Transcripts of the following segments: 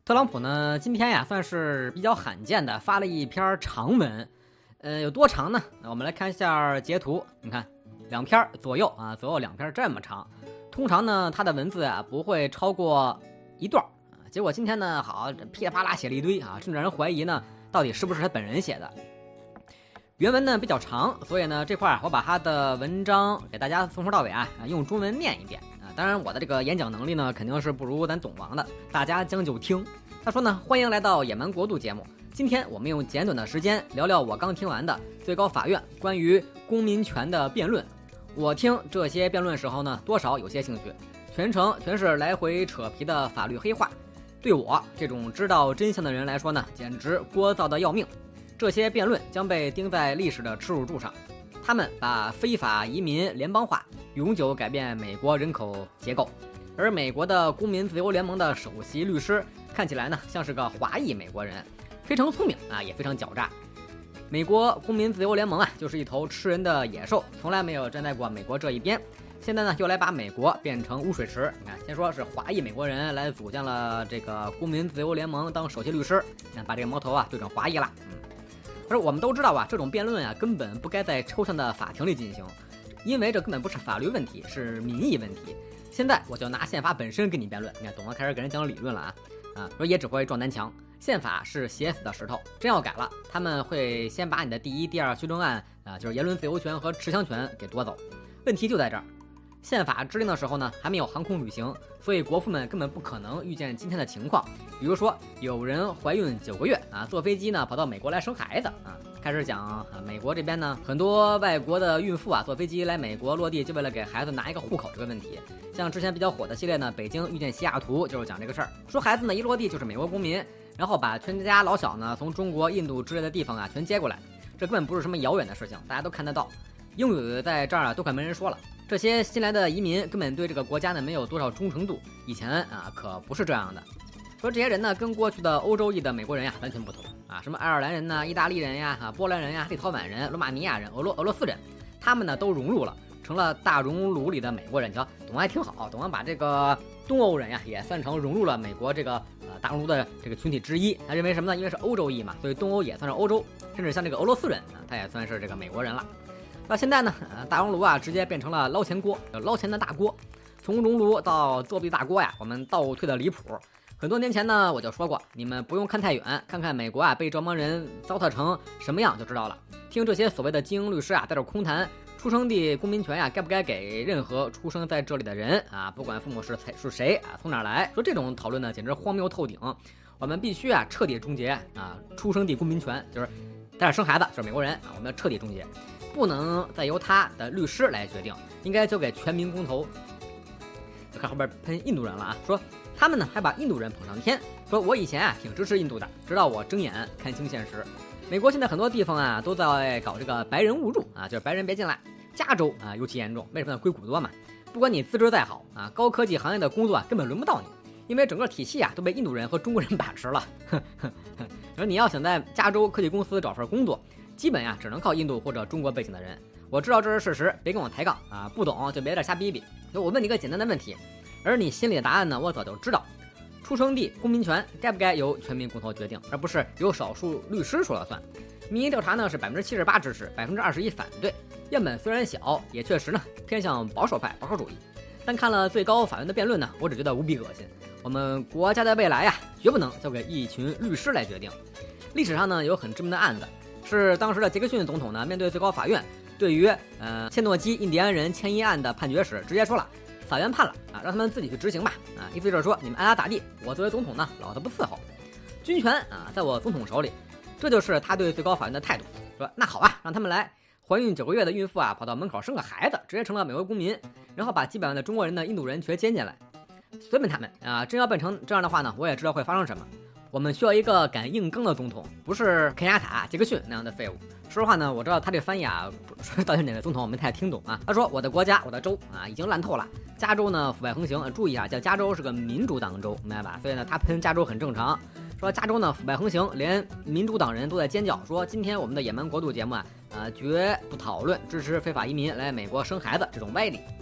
特朗普呢，今天呀算是比较罕见的发了一篇长文，有多长呢？我们来看一下截图，你看2篇左右啊，左右2篇这么长。通常呢，他的文字啊不会超过1段啊，结果今天呢，好噼里啪啦写了一堆啊，甚至让人怀疑呢，到底是不是他本人写的。原文呢比较长，所以呢这块我把他的文章给大家从头到尾啊用中文念一遍啊。当然我的这个演讲能力呢肯定是不如咱总王的，大家将就听。他说呢，欢迎来到野蛮国度节目。今天我们用简短的时间聊聊我刚听完的最高法院关于公民权的辩论。我听这些辩论时候呢，多少有些兴趣，全程全是来回扯皮的法律黑话，对我这种知道真相的人来说呢，简直聒噪的要命。这些辩论将被钉在历史的耻辱柱上，他们把非法移民联邦化，永久改变美国人口结构。而美国的公民自由联盟的首席律师看起来呢像是个华裔美国人，非常聪明啊，也非常狡诈。美国公民自由联盟啊就是一头吃人的野兽，从来没有站在过美国这一边。现在呢又来把美国变成污水池。你看，先说是华裔美国人来组建了这个公民自由联盟当首席律师，你看把这个矛头啊对准华裔了。而我们都知道啊，这种辩论啊根本不该在抽象的法庭里进行，因为这根本不是法律问题，是民意问题。现在我就拿宪法本身跟你辩论，你看懂了，开始给人讲理论了说也只会撞南墙。宪法是写死的石头，真要改了，他们会先把你的第一、第二修正案就是言论自由权和持枪权给夺走。问题就在这儿，宪法制定的时候呢，还没有航空旅行，所以国父们根本不可能预见今天的情况。比如说，有人怀孕9个月坐飞机呢跑到美国来生孩子开始讲美国这边呢，很多外国的孕妇坐飞机来美国落地，就为了给孩子拿一个户口这个问题。像之前比较火的系列呢，北京遇见西雅图就是讲这个事儿，说孩子呢一落地就是美国公民，然后把全家老小呢从中国、印度之类的地方全接过来，这根本不是什么遥远的事情，大家都看得到。英语在这儿都快没人说了。这些新来的移民根本对这个国家呢没有多少忠诚度，以前可不是这样的。说这些人呢跟过去的欧洲裔的美国人完全不同什么爱尔兰人呢、意大利人呀、波兰人呀、立陶宛人、罗马尼亚人、俄罗斯人，他们呢都融入了，成了大熔炉里的美国人。你瞧，董还挺好，董把这个东欧人也算成融入了美国这个大熔炉的这个群体之一。他认为什么呢？因为是欧洲裔嘛，所以东欧也算是欧洲，甚至像这个俄罗斯人他也算是这个美国人了。到现在呢，大熔炉直接变成了捞钱锅，捞钱的大锅。从熔炉到作弊大锅我们倒退的离谱。很多年前呢，我就说过，你们不用看太远，看看美国被这帮人糟蹋成什么样就知道了。听这些所谓的精英律师在这空谈出生地公民权该不该给任何出生在这里的人不管父母是谁从哪儿来，说这种讨论呢简直荒谬透顶。我们必须彻底终结出生地公民权，就是在这生孩子就是美国人我们要彻底终结，不能再由他的律师来决定，应该交给全民公投。就看后边喷印度人了说他们呢还把印度人捧上天，说我以前挺支持印度的，直到我睁眼看清现实。美国现在很多地方都在搞这个白人误入就是白人别进来。加州尤其严重，为什么呢？硅谷多嘛。不管你资质再好高科技行业的工作根本轮不到你，因为整个体系都被印度人和中国人把持了。而你要想在加州科技公司找份工作，基本只能靠印度或者中国背景的人。我知道这是事实，别跟我抬杠不懂就别在这瞎逼逼。我问你一个简单的问题，而你心里的答案呢，我早就知道。出生地公民权该不该由全民公投决定，而不是由少数律师说了算？民意调查呢是78%支持，21%反对。样本虽然小，也确实呢偏向保守派、保守主义。但看了最高法院的辩论呢，我只觉得无比恶心。我们国家的未来绝不能交给一群律师来决定。历史上呢有很知名的案子，是当时的杰克逊总统呢面对最高法院对于切诺基印第安人迁移案的判决时，直接说了，法院判了让他们自己去执行吧意思就是说你们爱咋地，我作为总统呢老子不伺候，军权在我总统手里。这就是他对最高法院的态度，说那好吧，让他们来。怀孕9个月的孕妇跑到门口生个孩子，直接成了美国公民，然后把几百万的中国人的印度人全接进来，随便他们真要变成这样的话呢，我也知道会发生什么。我们需要一个敢硬刚的总统，不是肯亚塔、杰克逊那样的废物。说实话呢，我知道他这翻译到底哪个总统我没太听懂他说我的国家我的州已经烂透了，加州呢腐败横行，注意叫加州是个民主党州，明白吧？所以呢他喷加州很正常。说加州呢腐败横行，连民主党人都在尖叫，说今天我们的野蛮国度节目绝不讨论支持非法移民来美国生孩子这种歪理。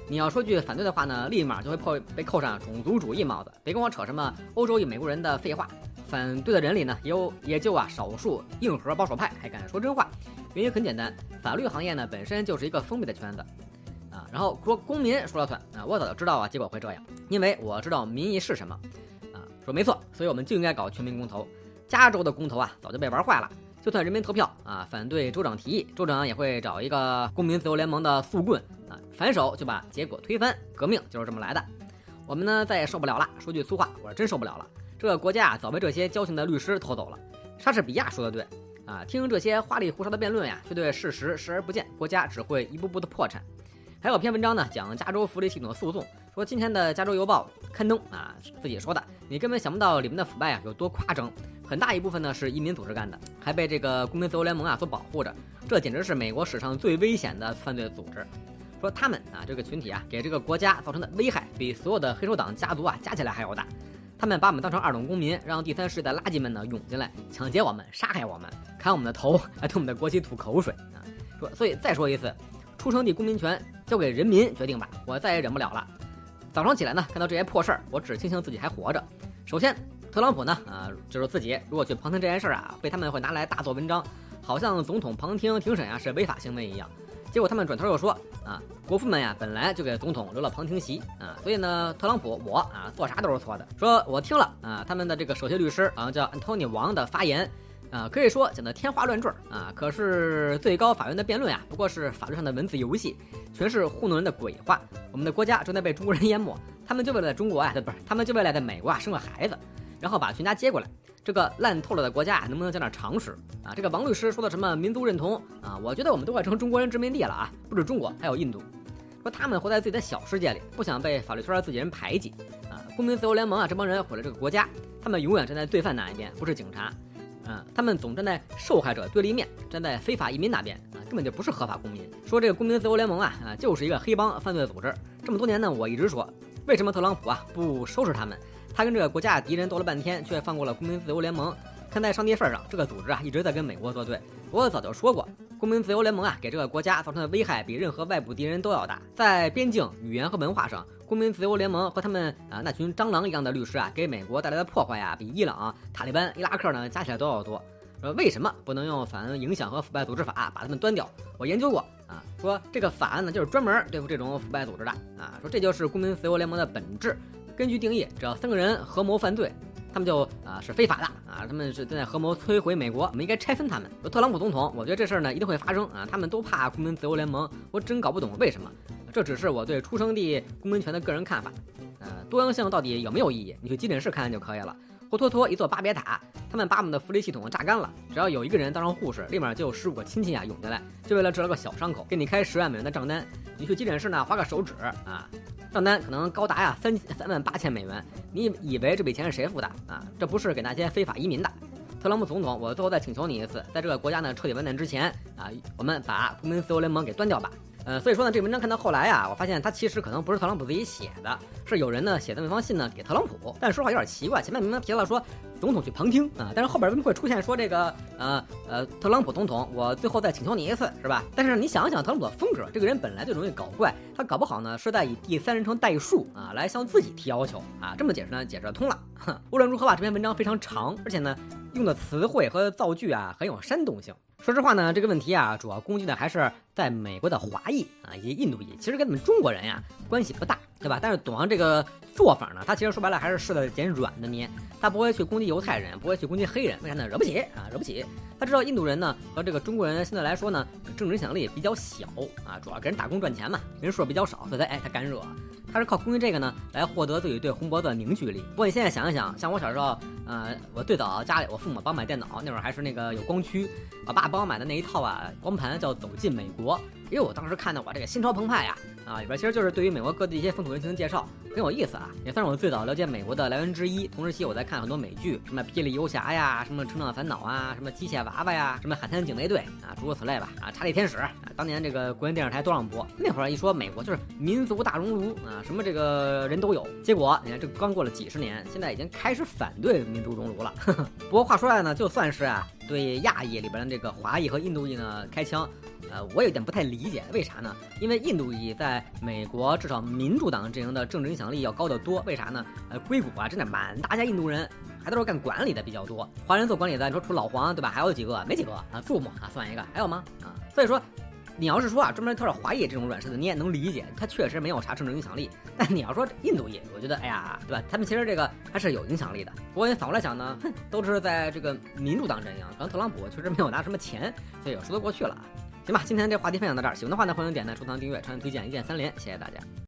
你要说句反对的话呢，立马就会被扣上种族主义帽子。别跟我扯什么欧洲与美国人的废话。反对的人里呢，也就少数硬核保守派还敢说真话。原因很简单，法律行业呢本身就是一个封闭的圈子啊。然后说公民说了算啊，我早就知道结果会这样，因为我知道民意是什么啊。说没错，所以我们就应该搞全民公投。加州的公投早就被玩坏了。就算人民投票反对州长提议，州长也会找一个公民自由联盟的速棍反手就把结果推翻。革命就是这么来的。我们呢再也受不了了，说句粗话，我是真受不了了。这个国家早被这些矫情的律师偷走了。莎士比亚说的对听这些花里胡哨的辩论却对事实视而不见，国家只会一步步的破产。还有篇文章呢讲加州福利系统的诉讼，说今天的加州邮报刊登自己说的，你根本想不到里面的腐败有多夸张。很大一部分呢是移民组织干的，还被这个公民自由联盟所保护着，这简直是美国史上最危险的犯罪组织。说他们这个群体给这个国家造成的危害比所有的黑手党家族加起来还要大。他们把我们当成二等公民，让第三世代垃圾们呢涌进来，抢劫我们，杀害我们，砍我们的头，还对我们的国旗吐口水所以再说一次，出生地公民权交给人民决定吧，我再也忍不了了。早上起来呢，看到这些破事儿，我只庆幸自己还活着。首先，特朗普呢就是自己如果去旁听这件事被他们会拿来大做文章，好像总统旁听庭审是违法行为一样。结果他们转头又说国父们本来就给总统留了旁听席所以呢，特朗普我做啥都是错的。说我听了他们的这个首席律师叫 Anthony Wang 的发言可以说讲的天花乱坠可是最高法院的辩论不过是法律上的文字游戏，全是糊弄人的鬼话。我们的国家正在被中国人淹没，他们就为了在中国他们就为了在美国生个孩子，然后把全家接过来。这个烂透了的国家能不能讲点常识这个王律师说的什么民族认同我觉得我们都快成中国人殖民地了不止中国，还有印度。说他们活在自己的小世界里，不想被法律圈自己人排挤公民自由联盟这帮人毁了这个国家，他们永远站在罪犯那一边，不是警察他们总站在受害者对立面，站在非法移民那边根本就不是合法公民。说这个公民自由联盟就是一个黑帮犯罪组织。这么多年呢，我一直说，为什么特朗普不收拾他们？他跟这个国家的敌人斗了半天，却放过了公民自由联盟。看在上帝份上，这个组织一直在跟美国作对。我早就说过，公民自由联盟给这个国家造成的危害比任何外部敌人都要大。在边境、语言和文化上，公民自由联盟和他们那群蟑螂一样的律师给美国带来的破坏比伊朗、塔利班、伊拉克呢加起来都要多。为什么不能用反影响和腐败组织法把他们端掉？我研究过说这个法案呢就是专门对付这种腐败组织的说这就是公民自由联盟的本质。根据定义，只要3个人合谋犯罪，他们就是非法的他们是在合谋摧毁美国，我们应该拆分他们。特朗普总统，我觉得这事儿呢一定会发生他们都怕公民自由联盟，我真搞不懂为什么。这只是我对出生地公民权的个人看法多样性到底有没有意义？你去急诊室看看就可以了。活脱脱一座巴别塔，他们把我们的福利系统榨干了，只要有一个人当上护士，立马就有15个亲戚涌进来，就为了治了个小伤口，给你开10万美元的账单。你去急诊室呢划个手指账单可能高达38000美元，你以为这笔钱是谁付的这不是给那些非法移民的。特朗普总统，我最后再请求你一次，在这个国家呢彻底完蛋之前我们把公民自由联盟给端掉吧。所以说呢，这文章看到后来我发现它其实可能不是特朗普自己写的，是有人呢写的那封信呢给特朗普。但说实话有点奇怪，前面明明提了说总统去旁听但是后边为什么会出现说这个特朗普总统，我最后再请求你一次，是吧？但是你想想特朗普的风格，这个人本来就容易搞怪，他搞不好呢是在以第三人称代数来向自己提要求这么解释呢解释得通了。无论如何吧，这篇文章非常长，而且呢用的词汇和造句很有煽动性。说实话呢，这个问题主要攻击的还是在美国的华裔以及印度裔，其实跟咱们中国人关系不大，对吧？但是董王这个做法呢，他其实说白了还是试了点软的捏，他不会去攻击犹太人，不会去攻击黑人，为啥呢？惹不起惹不起。他知道印度人呢和这个中国人相对来说呢政治影响力比较小主要给人打工赚钱嘛，人数比较少，所以他敢惹。他是靠攻击这个呢来获得自己对红脖子的凝聚力。不过你现在想一想，像我小时候我最早家里我父母帮我买电脑，那会儿还是那个有光驱，我爸帮我买的那一套光盘叫《走进美国》，因为我当时看到我这个心潮澎湃里边其实就是对于美国各地一些风土人情的介绍，很有意思也算是我最早了解美国的来源之一。同时期我在看很多美剧，什么霹雳游侠呀，什么成长烦恼什么机械娃娃呀，什么海滩警卫队诸如此类吧查理天使当年这个国营电视台都让播。那会儿一说美国就是民族大熔炉什么这个人都有，结果你看这刚过了几十年，现在已经开始反对民族熔炉了不过话说来呢，就算是对亚裔里边的这个华裔和印度裔呢开枪我有点不太理解，为啥呢？因为印度裔在美国至少民主党阵营的政治影响力要高得多，为啥呢？硅谷啊，真的满大家印度人。还都是干管理的比较多，华人做管理的，你说除老黄对吧？还有几个？没几个啊，数目啊算一个，还有吗？啊，所以说，你要是说啊，专门挑着华裔这种软柿子，你也能理解，他确实没有啥政治影响力。但你要说印度裔，我觉得哎呀，对吧？他们其实这个还是有影响力的。不过你反过来想呢，都是在这个民主党阵营，然后特朗普确实没有拿什么钱，所以也说得过去了啊。行吧，今天这话题分享到这儿，喜欢的话呢，欢迎点赞、收藏、订阅、长按推荐，一键3连，谢谢大家。